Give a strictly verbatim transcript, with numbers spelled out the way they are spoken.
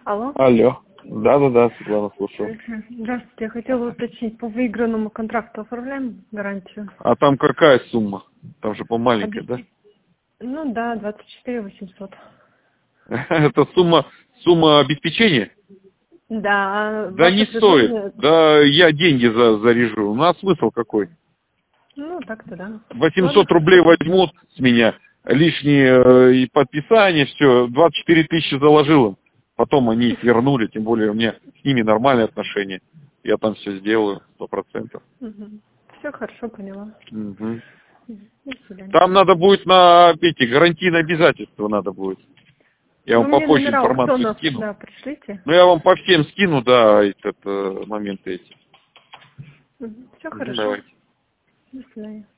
Алло. Алло. Да-да-да, Светлана, слушаю. Здравствуйте, я хотела уточнить, по выигранному контракту оформляем гарантию? А там какая сумма? Там же по-маленькой, да? Ну да, двадцать четыре восемьсот. Это сумма, сумма обеспечения? Да, Да ваше не стоит. предложение... Да я деньги за, заряжу. У нас смысл какой? Ну, так-то да. восемьсот Ладно, рублей хорошо. возьмут с меня, лишние э, и подписания, все, двадцать четыре тысячи заложил им. Потом они их вернули, тем более у меня с ними нормальные отношения. Я там все сделаю, сто процентов. Угу. Все хорошо, поняла. Угу. До свидания. Там надо будет на эти гарантийные обязательства надо будет. Я Вы вам мне попозже номера информацию аукционов, скину. да, пришлите. Ну я вам по всем скину, да, этот э, моменты эти. Все Мгм, хорошо. давайте. До свидания.